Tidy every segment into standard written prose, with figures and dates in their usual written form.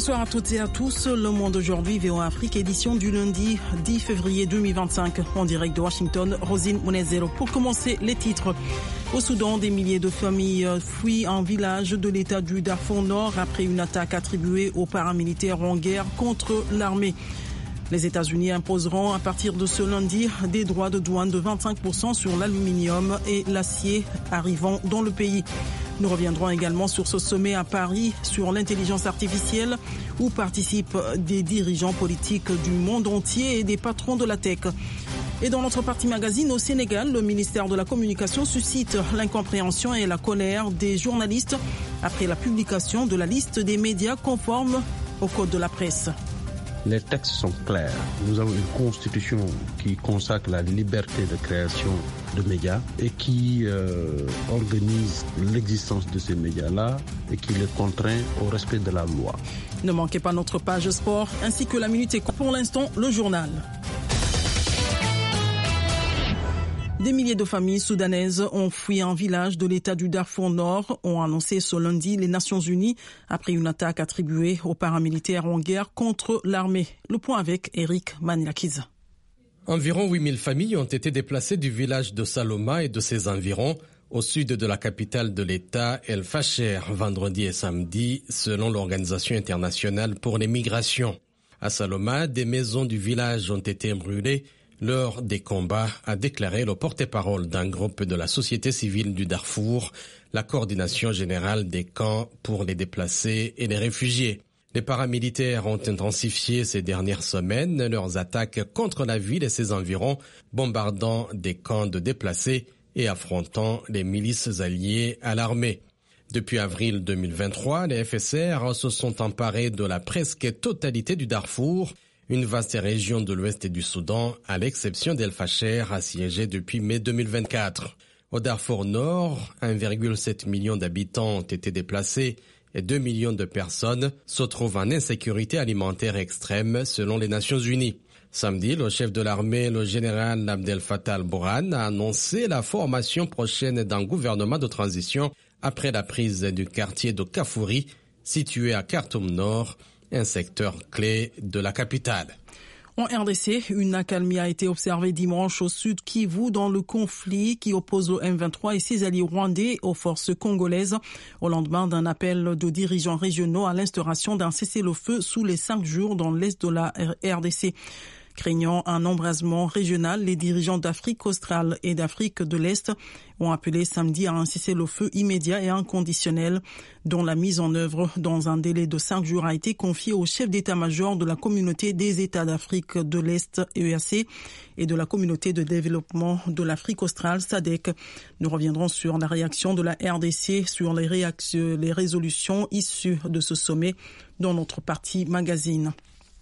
Bonsoir à toutes et à tous. Le Monde aujourd'hui, VOA Afrique, édition du lundi 10 février 2025. En direct de Washington, Rosine Mounezero. Pour commencer, les titres. Au Soudan, des milliers de familles fuient un village de l'État du Darfour Nord après une attaque attribuée aux paramilitaires en guerre contre l'armée. Les États-Unis imposeront à partir de ce lundi des droits de douane de 25% sur l'aluminium et l'acier arrivant dans le pays. Nous reviendrons également sur ce sommet à Paris sur l'intelligence artificielle où participent des dirigeants politiques du monde entier et des patrons de la tech. Et dans notre partie magazine, au Sénégal, le ministère de la Communication suscite l'incompréhension et la colère des journalistes après la publication de la liste des médias conformes au code de la presse. Les textes sont clairs. Nous avons une constitution qui consacre la liberté de création de médias et qui organise l'existence de ces médias-là et qui les contraint au respect de la loi. Ne manquez pas notre page sport ainsi que la Minute Éco. Pour l'instant, le journal. Des milliers de familles soudanaises ont fui un village de l'État du Darfour Nord, ont annoncé ce lundi les Nations Unies après une attaque attribuée aux paramilitaires en guerre contre l'armée. Le point avec Eric Maniakiz. Environ 8000 familles ont été déplacées du village de Saloma et de ses environs au sud de la capitale de l'État, El Fasher, vendredi et samedi, selon l'Organisation internationale pour les migrations. À Saloma, des maisons du village ont été brûlées lors des combats, a déclaré le porte-parole d'un groupe de la société civile du Darfour, la coordination générale des camps pour les déplacés et les réfugiés. Les paramilitaires ont intensifié ces dernières semaines leurs attaques contre la ville et ses environs, bombardant des camps de déplacés et affrontant les milices alliées à l'armée. Depuis avril 2023, les FSR se sont emparés de la presque totalité du Darfour, une vaste région de l'ouest du Soudan, à l'exception d'El Fasher, assiégée depuis mai 2024. Au Darfour Nord, 1,7 million d'habitants ont été déplacés et 2 millions de personnes se trouvent en insécurité alimentaire extrême selon les Nations Unies. Samedi, le chef de l'armée, le général Abdel Fattah al-Burhan, a annoncé la formation prochaine d'un gouvernement de transition après la prise du quartier de Kafouri, situé à Khartoum Nord, un secteur clé de la capitale. En RDC, une accalmie a été observée dimanche au sud Kivu dans le conflit qui oppose le M23 et ses alliés rwandais aux forces congolaises au lendemain d'un appel de dirigeants régionaux à l'instauration d'un cessez-le-feu sous les 5 jours dans l'est de la RDC. Craignant un embrasement régional, les dirigeants d'Afrique australe et d'Afrique de l'Est ont appelé samedi à un cessez-le-feu immédiat et inconditionnel dont la mise en œuvre dans un délai de 5 jours a été confiée au chef d'état-major de la communauté des États d'Afrique de l'Est, EAC, et de la communauté de développement de l'Afrique australe, SADC. Nous reviendrons sur la réaction de la RDC sur les résolutions issues de ce sommet dans notre partie magazine.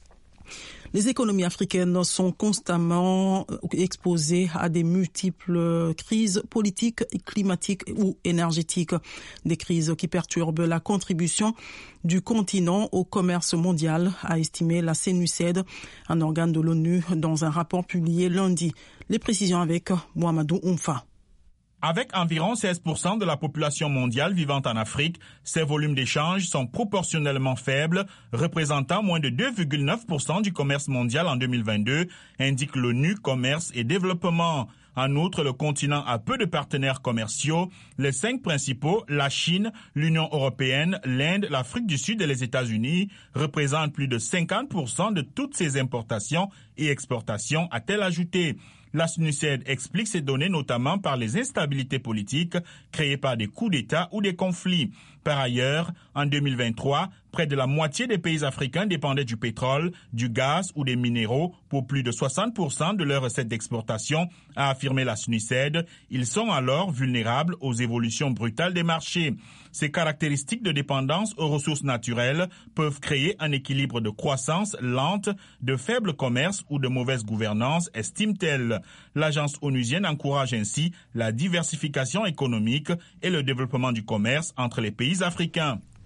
Les économies africaines sont constamment exposées à des multiples crises politiques, climatiques ou énergétiques. Des crises qui perturbent la contribution du continent au commerce mondial, a estimé la CNUSED, un organe de l'ONU, dans un rapport publié lundi. Les précisions avec Mohamedou Oumfa. Avec environ 16% de la population mondiale vivant en Afrique, ces volumes d'échanges sont proportionnellement faibles, représentant moins de 2,9% du commerce mondial en 2022, indique l'ONU Commerce et Développement. En outre, le continent a peu de partenaires commerciaux. Les 5 principaux, la Chine, l'Union européenne, l'Inde, l'Afrique du Sud et les États-Unis, représentent plus de 50% de toutes ces importations et exportations, a-t-elle ajouté. La CNUSED explique ces données notamment par les instabilités politiques créées par des coups d'État ou des conflits. Par ailleurs, en 2023, près de la moitié des pays africains dépendaient du pétrole, du gaz ou des minéraux pour plus de 60% de leurs recettes d'exportation, a affirmé la CNUSED. Ils sont alors vulnérables aux évolutions brutales des marchés. Ces caractéristiques de dépendance aux ressources naturelles peuvent créer un équilibre de croissance lente, de faible commerce ou de mauvaise gouvernance, estime-t-elle. L'agence onusienne encourage ainsi la diversification économique et le développement du commerce entre les pays africains.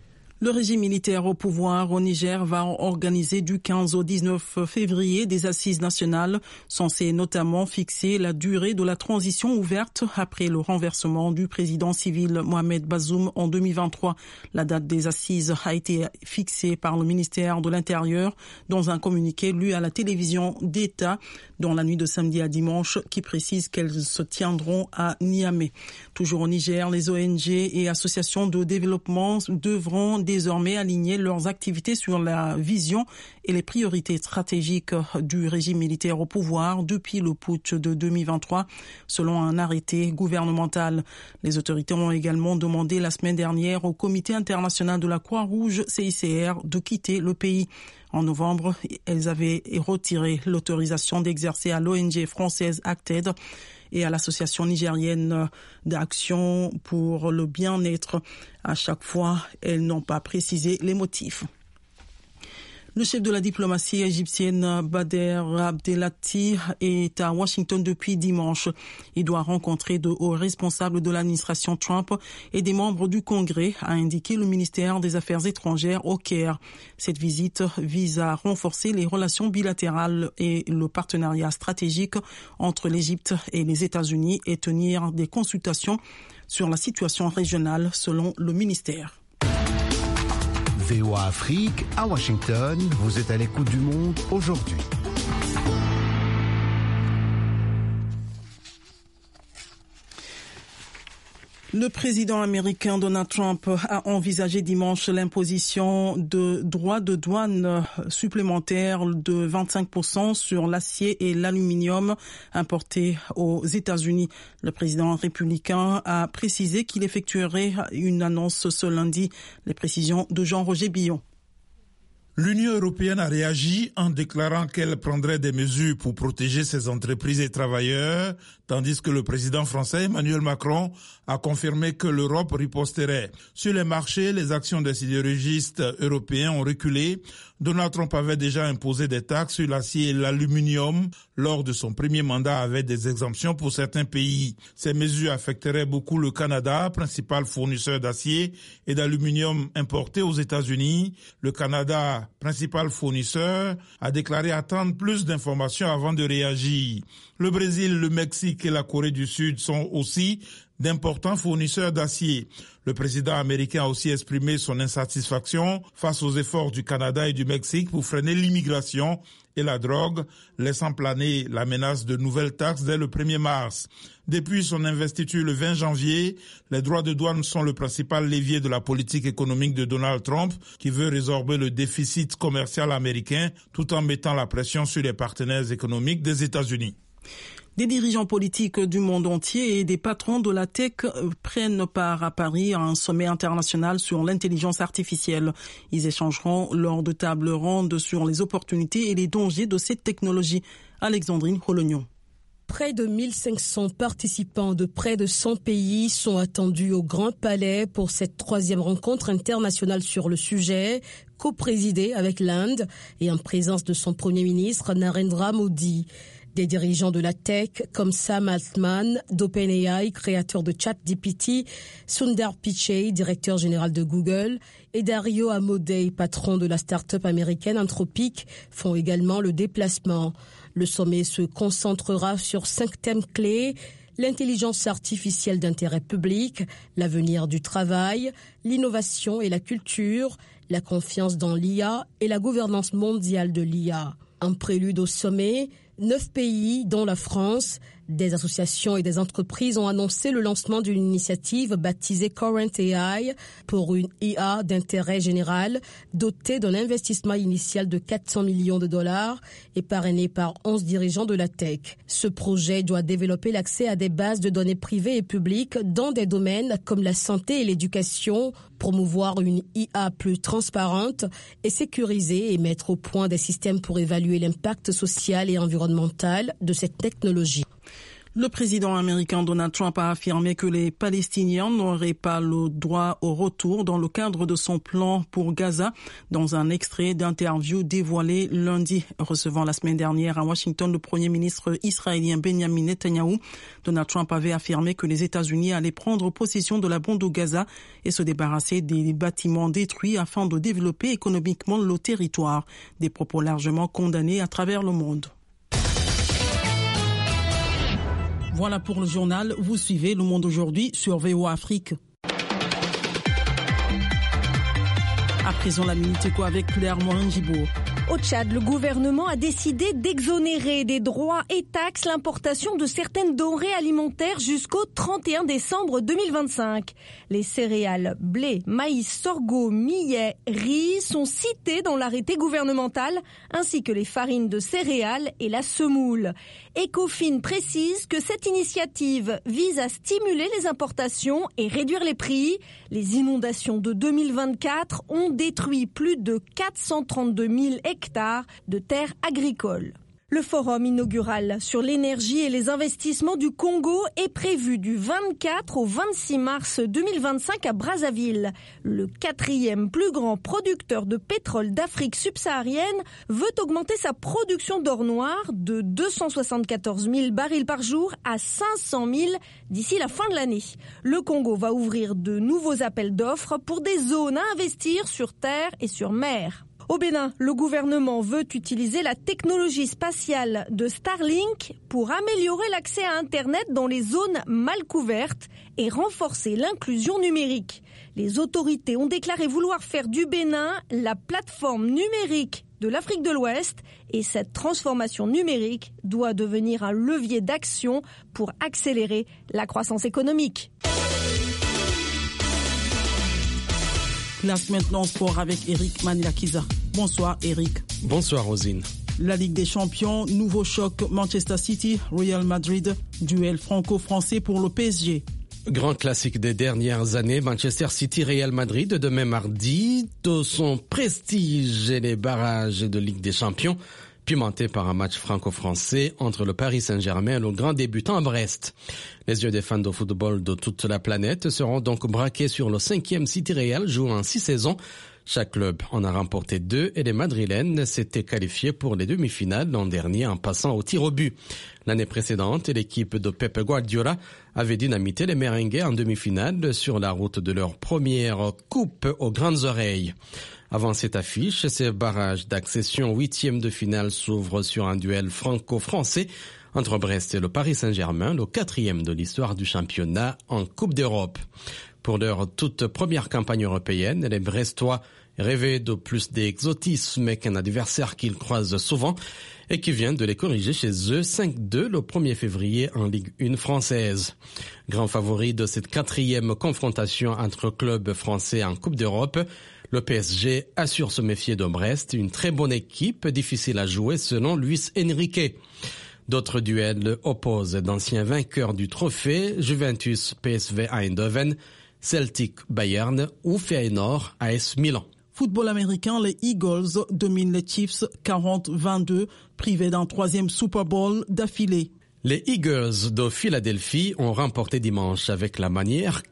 Le régime militaire au pouvoir au Niger va organiser du 15 au 19 février des assises nationales censées notamment fixer la durée de la transition ouverte après le renversement du président civil Mohamed Bazoum en 2023. La date des assises a été fixée par le ministère de l'Intérieur dans un communiqué lu à la télévision d'État dans la nuit de samedi à dimanche qui précise qu'elles se tiendront à Niamey. Toujours au Niger, les ONG et associations de développement devront désormais aligner leurs activités sur la vision et les priorités stratégiques du régime militaire au pouvoir depuis le putsch de 2023, selon un arrêté gouvernemental. Les autorités ont également demandé la semaine dernière au Comité international de la Croix-Rouge, CICR, de quitter le pays. En novembre, elles avaient retiré l'autorisation d'exercer à l'ONG française Acted et à l'association nigérienne d'action pour le bien-être. À chaque fois, elles n'ont pas précisé les motifs. Le chef de la diplomatie égyptienne Bader Abdelati est à Washington depuis dimanche. Il doit rencontrer de hauts responsables de l'administration Trump et des membres du Congrès, a indiqué le ministère des Affaires étrangères au Caire. Cette visite vise à renforcer les relations bilatérales et le partenariat stratégique entre l'Égypte et les États-Unis et tenir des consultations sur la situation régionale, selon le ministère. VOA Afrique, à Washington, vous êtes à l'écoute du monde aujourd'hui. Le président américain Donald Trump a envisagé dimanche l'imposition de droits de douane supplémentaires de 25% sur l'acier et l'aluminium importés aux États-Unis. Le président républicain a précisé qu'il effectuerait une annonce ce lundi. Les précisions de Jean-Roger Billon. L'Union européenne a réagi en déclarant qu'elle prendrait des mesures pour protéger ses entreprises et travailleurs, tandis que le président français Emmanuel Macron a confirmé que l'Europe riposterait. Sur les marchés, les actions des sidérurgistes européens ont reculé. Donald Trump avait déjà imposé des taxes sur l'acier et l'aluminium lors de son premier mandat avec des exemptions pour certains pays. Ces mesures affecteraient beaucoup le Canada, principal fournisseur d'acier et d'aluminium importé aux États-Unis. Le Canada, principal fournisseur, a déclaré attendre plus d'informations avant de réagir. Le Brésil, le Mexique et la Corée du Sud sont aussi d'importants fournisseurs d'acier. Le président américain a aussi exprimé son insatisfaction face aux efforts du Canada et du Mexique pour freiner l'immigration et la drogue, laissant planer la menace de nouvelles taxes dès le 1er mars. Depuis son investiture le 20 janvier, les droits de douane sont le principal levier de la politique économique de Donald Trump, qui veut résorber le déficit commercial américain tout en mettant la pression sur les partenaires économiques des États-Unis. Des dirigeants politiques du monde entier et des patrons de la tech prennent part à Paris à un sommet international sur l'intelligence artificielle. Ils échangeront lors de tables rondes sur les opportunités et les dangers de cette technologie. Alexandrine Rolognon. Près de 1500 participants de près de 100 pays sont attendus au Grand Palais pour cette 3e rencontre internationale sur le sujet, co-présidée avec l'Inde et en présence de son Premier ministre Narendra Modi. Des dirigeants de la tech comme Sam Altman d'OpenAI, créateur de ChatGPT, Sundar Pichai, directeur général de Google, et Dario Amodei, patron de la start-up américaine Anthropic, font également le déplacement. Le sommet se concentrera sur 5 thèmes clés: l'intelligence artificielle d'intérêt public, l'avenir du travail, l'innovation et la culture, la confiance dans l'IA et la gouvernance mondiale de l'IA. En prélude au sommet, 9 pays, dont la France, des associations et des entreprises ont annoncé le lancement d'une initiative baptisée Current AI pour une IA d'intérêt général dotée d'un investissement initial de 400 millions de dollars et parrainée par 11 dirigeants de la tech. Ce projet doit développer l'accès à des bases de données privées et publiques dans des domaines comme la santé et l'éducation, promouvoir une IA plus transparente et sécurisée et mettre au point des systèmes pour évaluer l'impact social et environnemental de cette technologie. Le président américain Donald Trump a affirmé que les Palestiniens n'auraient pas le droit au retour dans le cadre de son plan pour Gaza, dans un extrait d'interview dévoilé lundi. Recevant la semaine dernière à Washington le premier ministre israélien Benjamin Netanyahou, Donald Trump avait affirmé que les États-Unis allaient prendre possession de la bande de Gaza et se débarrasser des bâtiments détruits afin de développer économiquement le territoire. Des propos largement condamnés à travers le monde. Voilà pour le journal. Vous suivez Le Monde aujourd'hui sur VOA Afrique. À présent, la Minute Éco avec Claire Morin-Gibaud. Au Tchad, le gouvernement a décidé d'exonérer des droits et taxes l'importation de certaines denrées alimentaires jusqu'au 31 décembre 2025. Les céréales, blé, maïs, sorgho, millet, riz sont cités dans l'arrêté gouvernemental, ainsi que les farines de céréales et la semoule. Ecofin précise que cette initiative vise à stimuler les importations et réduire les prix. Les inondations de 2024 ont détruit plus de 432 000 hectares de terres agricoles. Le forum inaugural sur l'énergie et les investissements du Congo est prévu du 24 au 26 mars 2025 à Brazzaville. Le 4e plus grand producteur de pétrole d'Afrique subsaharienne veut augmenter sa production d'or noir de 274 000 barils par jour à 500 000 d'ici la fin de l'année. Le Congo va ouvrir de nouveaux appels d'offres pour des zones à investir sur terre et sur mer. Au Bénin, le gouvernement veut utiliser la technologie spatiale de Starlink pour améliorer l'accès à Internet dans les zones mal couvertes et renforcer l'inclusion numérique. Les autorités ont déclaré vouloir faire du Bénin la plateforme numérique de l'Afrique de l'Ouest et cette transformation numérique doit devenir un levier d'action pour accélérer la croissance économique. Place maintenant sport avec Eric Manilakiza. Bonsoir Eric. Bonsoir Rosine. La Ligue des Champions, nouveau choc Manchester City, Real Madrid, duel franco-français pour le PSG. Grand classique des dernières années, Manchester City, Real Madrid, demain mardi, de son prestige et les barrages de Ligue des Champions, pimenté par un match franco-français entre le Paris Saint-Germain et le grand débutant à Brest. Les yeux des fans de football de toute la planète seront donc braqués sur le 5e City Real jouant en 6 saisons. Chaque club en a remporté 2 et les Madrilènes s'étaient qualifiés pour les demi-finales l'an dernier en passant au tir au but. L'année précédente, l'équipe de Pep Guardiola avait dynamité les Merengues en demi-finale sur la route de leur première coupe aux grandes oreilles. Avant cette affiche, ces barrages d'accession 8e de finale s'ouvrent sur un duel franco-français entre Brest et le Paris Saint-Germain, le 4e de l'histoire du championnat en Coupe d'Europe. Pour leur toute première campagne européenne, les Brestois rêvaient de plus d'exotisme qu'un adversaire qu'ils croisent souvent et qui vient de les corriger chez eux 5-2 le 1er février en Ligue 1 française. Grand favori de cette 4e confrontation entre clubs français en Coupe d'Europe, le PSG assure se méfier de Brest, une très bonne équipe, difficile à jouer selon Luis Enrique. D'autres duels opposent d'anciens vainqueurs du trophée, Juventus PSV Eindhoven, Celtic Bayern ou Feyenoord AS Milan. Football américain, les Eagles dominent les Chiefs 40-22, privés d'un 3e Super Bowl d'affilée. Les Eagles de Philadelphie ont remporté dimanche avec la manière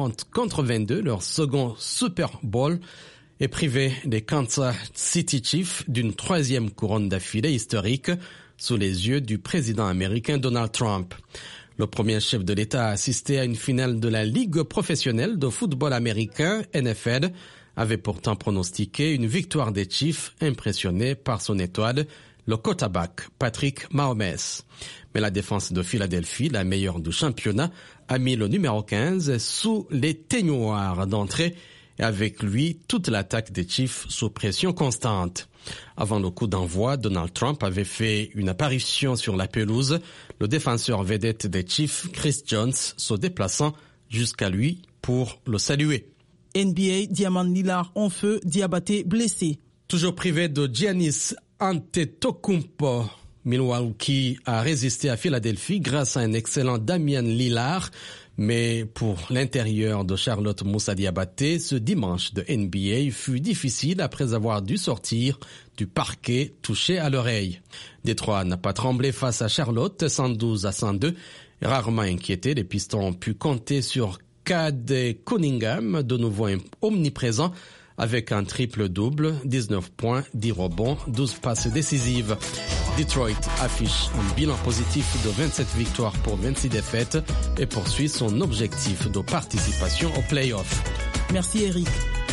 40-22 leur second Super Bowl et privé des Kansas City Chiefs d'une 3e couronne d'affilée historique sous les yeux du président américain Donald Trump. Le premier chef de l'État a assisté à une finale de la Ligue professionnelle de football américain, NFL, avait pourtant pronostiqué une victoire des Chiefs impressionné par son étoile, le quarterback Patrick Mahomes. Mais la défense de Philadelphie, la meilleure du championnat, a mis le numéro 15 sous les teignoirs d'entrée et avec lui toute l'attaque des Chiefs sous pression constante. Avant le coup d'envoi, Donald Trump avait fait une apparition sur la pelouse, le défenseur vedette des Chiefs, Chris Jones, se déplaçant jusqu'à lui pour le saluer. NBA, Diamant Lillard en feu, Diabaté blessé. Toujours privé de Giannis Antetokounmpo, Milwaukee a résisté à Philadelphie grâce à un excellent Damian Lillard, Mais pour l'intérieur de Charlotte Moussa Diabaté, ce dimanche de NBA fut difficile après avoir dû sortir du parquet touché à l'oreille. Détroit n'a pas tremblé face à Charlotte, 112-102. Rarement inquiété, les Pistons ont pu compter sur Cade Cunningham, de nouveau omniprésent, avec un triple-double, 19 points, 10 rebonds, 12 passes décisives. Detroit affiche un bilan positif de 27 victoires pour 26 défaites et poursuit son objectif de participation aux playoffs. Merci Eric.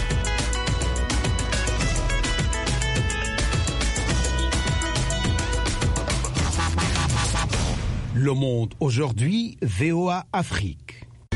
Le Monde aujourd'hui, VOA Afrique.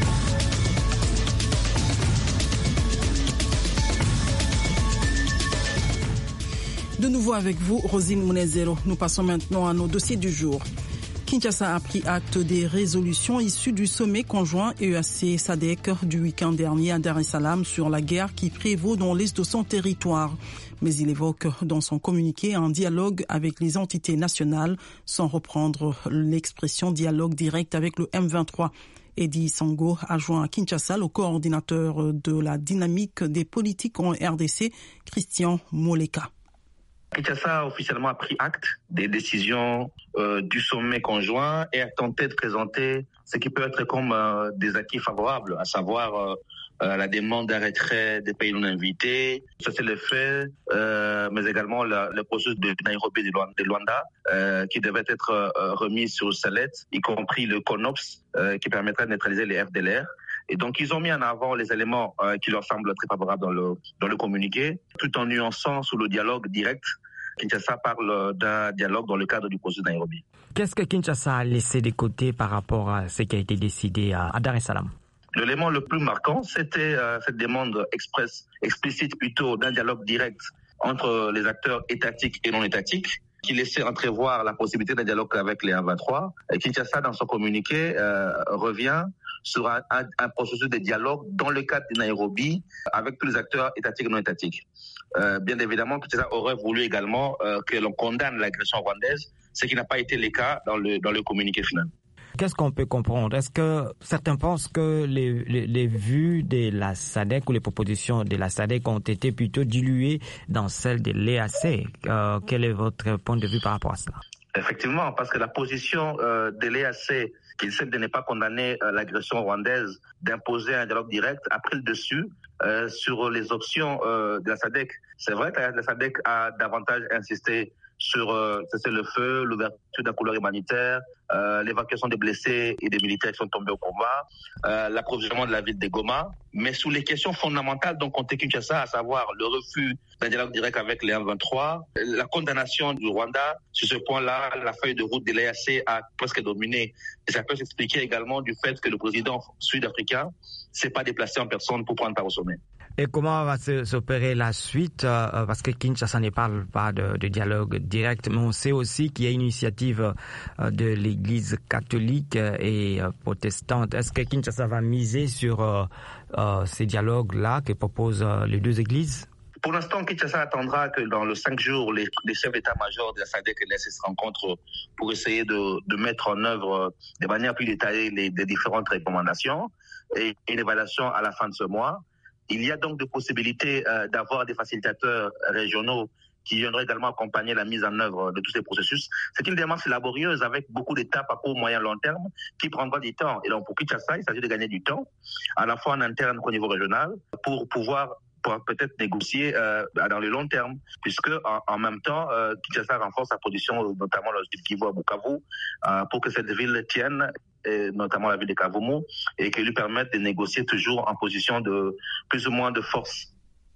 De nouveau avec vous, Rosine Mounezero. Nous passons maintenant à nos dossiers du jour. Kinshasa a pris acte des résolutions issues du sommet conjoint EAC-SADC du week-end dernier à Dar es Salaam sur la guerre qui prévaut dans l'est de son territoire. Mais il évoque dans son communiqué un dialogue avec les entités nationales, sans reprendre l'expression dialogue direct avec le M23. Eddy Sango a joint à Kinshasa le coordinateur de la dynamique des politiques en RDC, Christian Moleka. Kinshasa a officiellement pris acte des décisions du sommet conjoint et a tenté de présenter ce qui peut être comme des acquis favorables, à savoir la demande d'un retrait des pays non invités. Ça, c'est le fait, mais également le processus de Nairobi de Luanda qui devait être remis sur sellette, y compris le CONOPS qui permettrait de neutraliser les FDLR. Et donc, ils ont mis en avant les éléments qui leur semblent très favorables dans le communiqué, tout en nuançant sous le dialogue direct. Kinshasa parle d'un dialogue dans le cadre du processus de Nairobi. Qu'est-ce que Kinshasa a laissé de côté par rapport à ce qui a été décidé à Dar es Salaam? L'élément le plus marquant, c'était cette demande explicite plutôt d'un dialogue direct entre les acteurs étatiques et non étatiques, qui laissait entrevoir la possibilité d'un dialogue avec les M23. Kinshasa, dans son communiqué, revient sur un processus de dialogue dans le cadre de Nairobi avec tous les acteurs étatiques et non étatiques. Bien évidemment, Kinshasa aurait voulu également que l'on condamne l'agression rwandaise, ce qui n'a pas été le cas dans le communiqué final. Qu'est-ce qu'on peut comprendre? Est-ce que certains pensent que les vues de la SADC ou les propositions de la SADC ont été plutôt diluées dans celles de l'EAC? Quel est votre point de vue par rapport à cela? Effectivement, parce que la position de l'EAC, qui essaie de ne pas condamner l'agression rwandaise, d'imposer un dialogue direct, a pris le dessus sur les options de la SADC. C'est vrai que la SADC a davantage insisté sur cessez-le-feu, l'ouverture d'un couloir humanitaire, l'évacuation des blessés et des militaires qui sont tombés au combat, l'approvisionnement de la ville de Goma, mais sous les questions fondamentales dont comptait Kinshasa, à savoir le refus d'un dialogue direct avec les M23, la condamnation du Rwanda. Sur ce point-là, la feuille de route de l'EAC a presque dominé. Et ça peut s'expliquer également du fait que le président sud-africain s'est pas déplacé en personne pour prendre part au sommet. Et comment va s'opérer la suite? Parce que Kinshasa ne parle pas de dialogue direct, mais on sait aussi qu'il y a une initiative de l'Église catholique et protestante. Est-ce que Kinshasa va miser sur ces dialogues-là que proposent les deux églises? Pour l'instant, Kinshasa attendra que dans les 5 jours, les chefs d'état-major de la SADC et de l'EAC se rencontrent pour essayer de mettre en œuvre de manière plus détaillée les différentes recommandations et une évaluation à la fin de ce mois. Il y a donc des possibilités d'avoir des facilitateurs régionaux qui viendraient également accompagner la mise en œuvre de tous ces processus. C'est une démarche laborieuse avec beaucoup d'étapes à court, moyen, long terme qui prendra du temps. Et donc pour Kinshasa, il s'agit de gagner du temps, à la fois en interne qu'au niveau régional, pour pouvoir peut-être négocier dans le long terme, puisque en même temps, Kinshasa renforce sa position, notamment dans le Kivu à Bukavu, pour que cette ville tienne, et notamment la ville de Kavumu, et qui lui permette de négocier toujours en position de plus ou moins de force.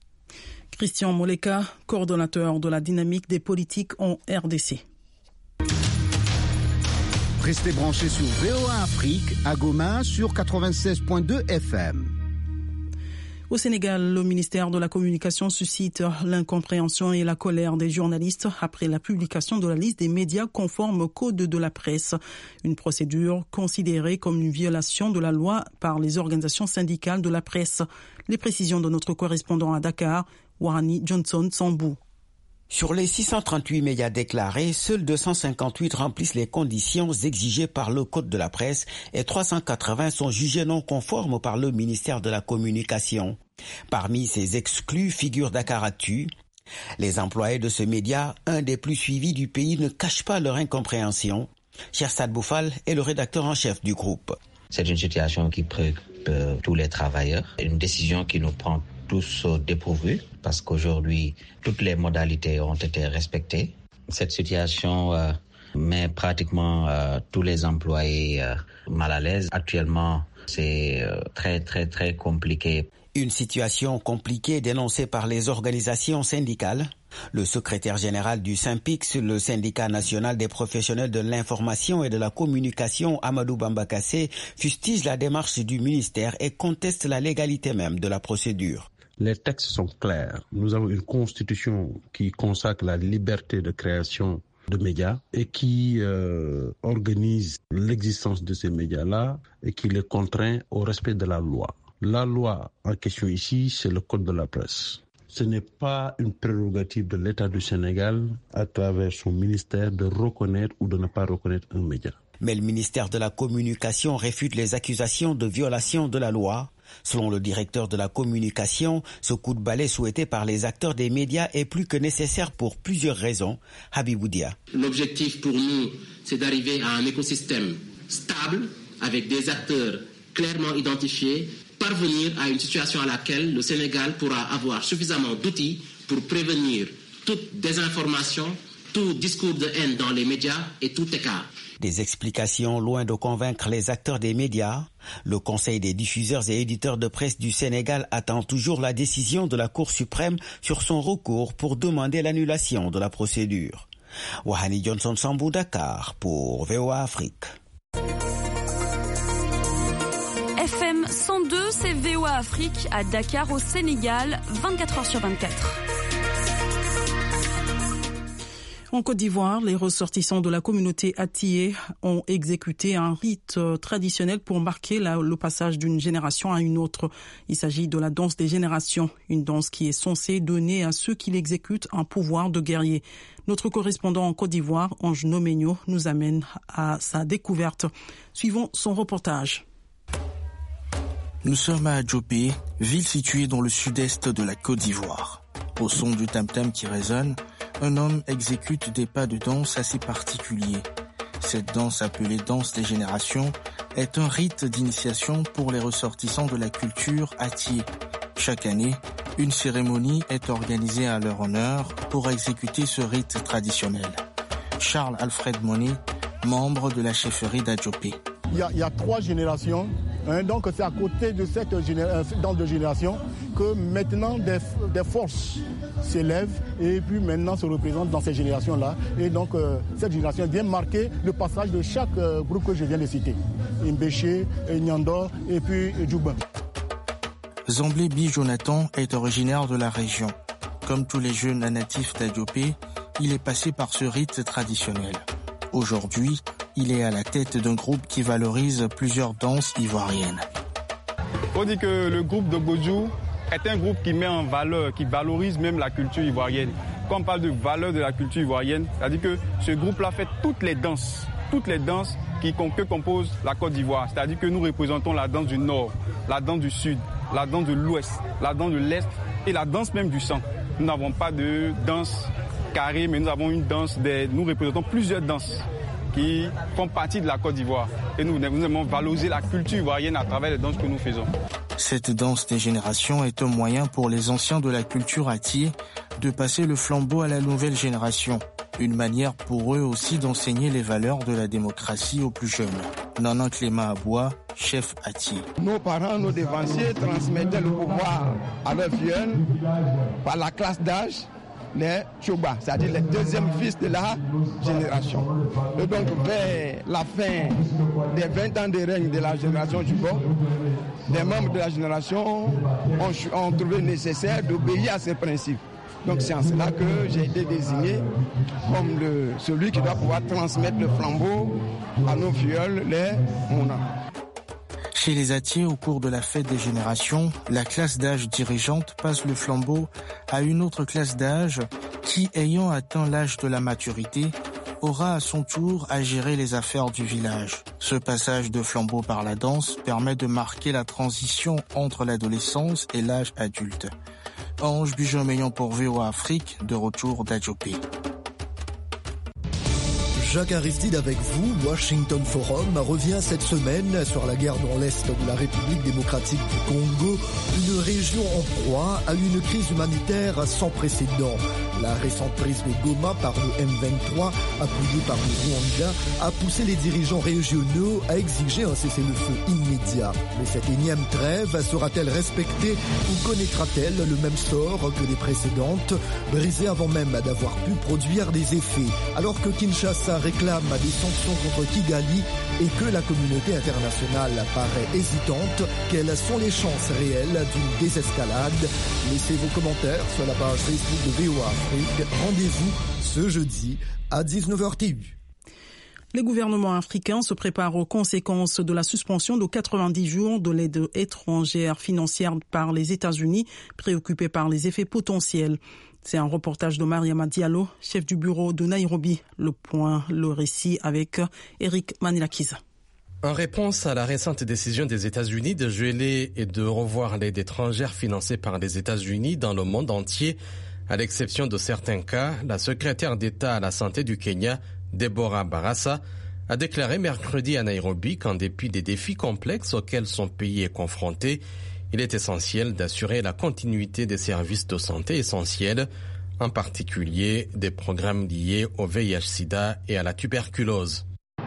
Christian Moleka, coordonnateur de la dynamique des politiques en RDC. Restez branchés sur VOA Afrique à Goma sur 96.2 FM. Au Sénégal, le ministère de la Communication suscite l'incompréhension et la colère des journalistes après la publication de la liste des médias conformes au code de la presse. Une procédure considérée comme une violation de la loi par les organisations syndicales de la presse. Les précisions de notre correspondant à Dakar, Warani Johnson Sambou. Sur les 638 médias déclarés, seuls 258 remplissent les conditions exigées par le Code de la presse et 380 sont jugés non conformes par le ministère de la Communication. Parmi ces exclus figure Dakaractu. Les employés de ce média, un des plus suivis du pays, ne cachent pas leur incompréhension. Chersad Boufal est le rédacteur en chef du groupe. C'est une situation qui préoccupe tous les travailleurs, une décision qui nous prend tous au dépourvu parce qu'aujourd'hui, toutes les modalités ont été respectées. Cette situation met pratiquement tous les employés mal à l'aise. Actuellement, c'est très compliqué. Une situation compliquée dénoncée par les organisations syndicales. Le secrétaire général du SYNPICS, le syndicat national des professionnels de l'information et de la communication, Amadou Bambakassé, fustige la démarche du ministère et conteste la légalité même de la procédure. Les textes sont clairs. Nous avons une constitution qui consacre la liberté de création de médias et qui organise l'existence de ces médias-là et qui les contraint au respect de la loi. La loi en question ici, c'est le Code de la presse. Ce n'est pas une prérogative de l'État du Sénégal, à travers son ministère, de reconnaître ou de ne pas reconnaître un média. Mais le ministère de la Communication réfute les accusations de violation de la loi. Selon le directeur de la communication, ce coup de balai souhaité par les acteurs des médias est plus que nécessaire pour plusieurs raisons. Habibou Dia. L'objectif pour nous, c'est d'arriver à un écosystème stable, avec des acteurs clairement identifiés, parvenir à une situation à laquelle le Sénégal pourra avoir suffisamment d'outils pour prévenir toute désinformation, tout discours de haine dans les médias et tout écart. Des explications loin de convaincre les acteurs des médias. Le Conseil des diffuseurs et éditeurs de presse du Sénégal attend toujours la décision de la Cour suprême sur son recours pour demander l'annulation de la procédure. Wahani Johnson Sambou, Dakar pour VOA Afrique. FM 102, c'est VOA Afrique à Dakar au Sénégal, 24 heures sur 24. En Côte d'Ivoire, les ressortissants de la communauté Attié ont exécuté un rite traditionnel pour marquer le passage d'une génération à une autre. Il s'agit de la danse des générations, une danse qui est censée donner à ceux qui l'exécutent un pouvoir de guerrier. Notre correspondant en Côte d'Ivoire, Ange Noménio, nous amène à sa découverte. Suivons son reportage. Nous sommes à Adjopé, ville située dans le sud-est de la Côte d'Ivoire. Au son du tam-tam qui résonne, un homme exécute des pas de danse assez particuliers. Cette danse appelée danse des générations est un rite d'initiation pour les ressortissants de la culture Attié. Chaque année, une cérémonie est organisée à leur honneur pour exécuter ce rite traditionnel. Charles Alfred Monet, membre de la chefferie d'Adjopé. Il y a 3 générations, donc c'est à côté de cette danse de génération que maintenant des forces s'élèvent et puis maintenant se représentent dans ces générations-là. Et donc cette génération vient marquer le passage de chaque groupe que je viens de citer. Mbéché, Nyandor et puis Djouba. Zamblé Bi Jonathan est originaire de la région. Comme tous les jeunes natifs d'Adjopé, il est passé par ce rite traditionnel. Aujourd'hui, il est à la tête d'un groupe qui valorise plusieurs danses ivoiriennes. On dit que le groupe de Bojou est un groupe qui met en valeur, qui valorise même la culture ivoirienne. Quand on parle de valeur de la culture ivoirienne, c'est-à-dire que ce groupe-là fait toutes les danses que compose la Côte d'Ivoire. C'est-à-dire que nous représentons la danse du Nord, la danse du Sud, la danse de l'Ouest, la danse de l'Est et la danse même du sang. Nous n'avons pas de danse carrée, mais nous avons une danse, nous représentons plusieurs danses qui font partie de la Côte d'Ivoire. Et nous aimons valoriser la culture ivoirienne à travers les danses que nous faisons. Cette danse des générations est un moyen pour les anciens de la culture Attié de passer le flambeau à la nouvelle génération. Une manière pour eux aussi d'enseigner les valeurs de la démocratie aux plus jeunes. Nanan Clément Aboua, chef Attié. Nos parents, nos dévanciers transmettaient le pouvoir à leurs filleuls par la classe d'âge, les Tchoba, c'est-à-dire les deuxièmes fils de la génération. Et donc vers la fin des 20 ans de règne de la génération Djubo, les membres de la génération ont trouvé nécessaire d'obéir à ces principes. Donc c'est en cela que j'ai été désigné comme celui qui doit pouvoir transmettre le flambeau à nos filleuls, les Mouna. Chez les Attié, au cours de la fête des générations, la classe d'âge dirigeante passe le flambeau à une autre classe d'âge qui, ayant atteint l'âge de la maturité, aura à son tour à gérer les affaires du village. Ce passage de flambeau par la danse permet de marquer la transition entre l'adolescence et l'âge adulte. Ange Bujon-Meillon pour VOA Afrique, de retour d'Adjopé. Jacques Aristide avec vous. Washington Forum revient cette semaine sur la guerre dans l'Est de la République démocratique du Congo, une région en proie à une crise humanitaire sans précédent. La récente prise de Goma par le M23, appuyée par le Rwanda, a poussé les dirigeants régionaux à exiger un cessez-le-feu immédiat. Mais cette énième trêve sera-t-elle respectée ou connaîtra-t-elle le même sort que les précédentes, brisée avant même d'avoir pu produire des effets, alors que Kinshasa réclame des sanctions contre Kigali et que la communauté internationale paraît hésitante? Quelles sont les chances réelles d'une désescalade? Laissez vos commentaires sur la page Facebook de VOA Afrique. Rendez-vous ce jeudi à 19h TU. Les gouvernements africains se préparent aux conséquences de la suspension de 90 jours de l'aide étrangère financière par les États-Unis, préoccupés par les effets potentiels. C'est un reportage de Mariama Diallo, chef du bureau de Nairobi. Le récit avec Eric Manilakiza. En réponse à la récente décision des États-Unis de geler et de revoir l'aide étrangère financée par les États-Unis dans le monde entier, à l'exception de certains cas, la secrétaire d'État à la santé du Kenya, Deborah Barassa, a déclaré mercredi à Nairobi qu'en dépit des défis complexes auxquels son pays est confronté, il est essentiel d'assurer la continuité des services de santé essentiels, en particulier des programmes liés au VIH-Sida et à la tuberculose.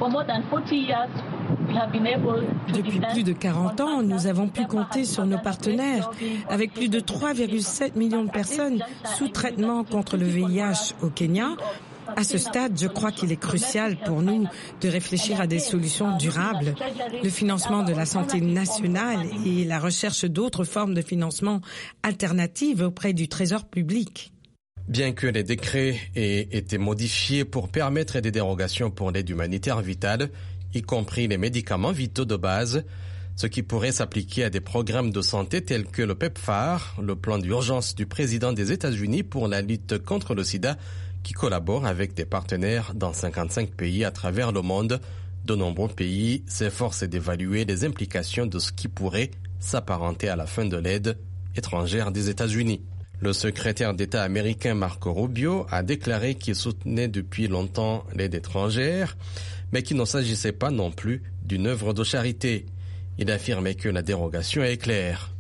Depuis plus de 40 ans, nous avons pu compter sur nos partenaires. Avec plus de 3,7 millions de personnes sous traitement contre le VIH au Kenya, à ce stade, je crois qu'il est crucial pour nous de réfléchir à des solutions durables. Le financement de la santé nationale et la recherche d'autres formes de financement alternatives auprès du Trésor public. Bien que les décrets aient été modifiés pour permettre des dérogations pour l'aide humanitaire vitale, y compris les médicaments vitaux de base, ce qui pourrait s'appliquer à des programmes de santé tels que le PEPFAR, le plan d'urgence du président des États-Unis pour la lutte contre le sida, qui collabore avec des partenaires dans 55 pays à travers le monde. De nombreux pays s'efforcent d'évaluer les implications de ce qui pourrait s'apparenter à la fin de l'aide étrangère des États-Unis. Le secrétaire d'État américain Marco Rubio a déclaré qu'il soutenait depuis longtemps l'aide étrangère, mais qu'il ne s'agissait pas non plus d'une œuvre de charité. Il affirmait que la dérogation est claire.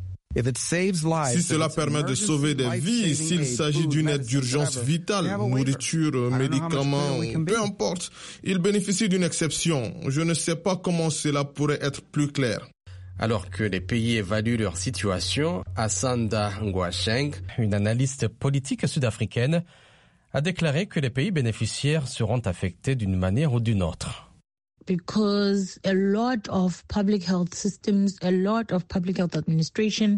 Si cela permet de sauver des vies, s'il s'agit d'une aide d'urgence vitale, nourriture, médicaments, peu importe, il bénéficie d'une exception. Je ne sais pas comment cela pourrait être plus clair. Alors que les pays évaluent leur situation, Asanda Ngwasheng, une analyste politique sud-africaine, a déclaré que les pays bénéficiaires seront affectés d'une manière ou d'une autre. Because a lot of public health systems, a lot of public health administration,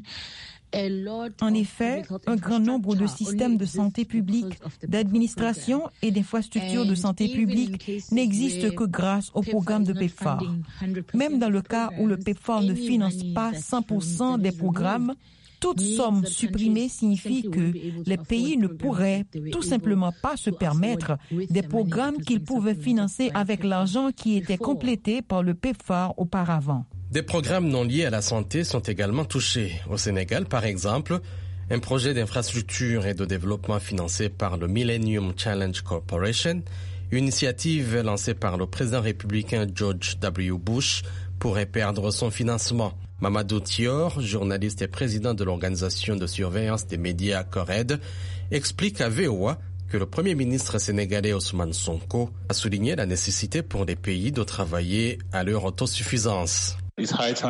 en effet, un grand nombre de systèmes de santé publique, d'administration et d'infrastructures de santé publique n'existent que grâce au programme de PEPFAR. Même dans le cas où le PEPFAR ne finance pas 100% des programmes, toute somme supprimée signifie que les pays ne pourraient tout simplement pas se permettre des programmes qu'ils pouvaient financer avec l'argent qui était complété par le PEPFAR auparavant. Des programmes non liés à la santé sont également touchés. Au Sénégal, par exemple, un projet d'infrastructure et de développement financé par le Millennium Challenge Corporation, une initiative lancée par le président républicain George W. Bush, pourrait perdre son financement. Mamadou Thior, journaliste et président de l'organisation de surveillance des médias CORED, explique à VOA que le premier ministre sénégalais Ousmane Sonko a souligné la nécessité pour les pays de travailler à leur autosuffisance. Il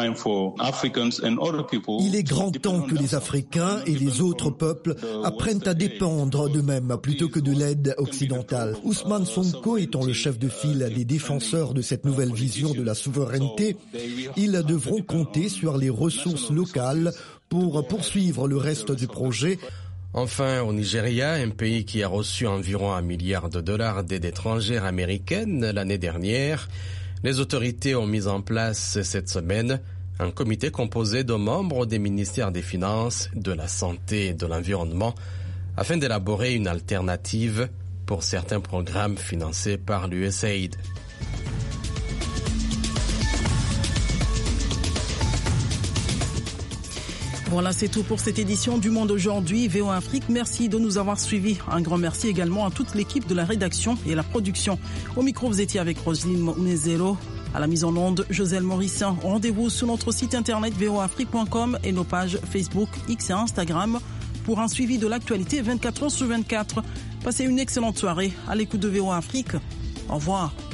est grand temps que les Africains et les autres peuples apprennent à dépendre d'eux-mêmes plutôt que de l'aide occidentale. Ousmane Sonko étant le chef de file des défenseurs de cette nouvelle vision de la souveraineté, ils devront compter sur les ressources locales pour poursuivre le reste du projet. Enfin, au Nigeria, un pays qui a reçu environ $1 milliard d'aide étrangère américaine l'année dernière, les autorités ont mis en place cette semaine un comité composé de membres des ministères des Finances, de la Santé et de l'Environnement, afin d'élaborer une alternative pour certains programmes financés par l'USAID. Voilà, c'est tout pour cette édition du Monde aujourd'hui. VOA Afrique, merci de nous avoir suivis. Un grand merci également à toute l'équipe de la rédaction et la production. Au micro, vous étiez avec Roselyne Mounezelo. À la mise en onde, Joselle Morissin. Rendez-vous sur notre site internet voafrique.com et nos pages Facebook, X et Instagram pour un suivi de l'actualité 24h sur 24. Passez une excellente soirée à l'écoute de VOA Afrique. Au revoir.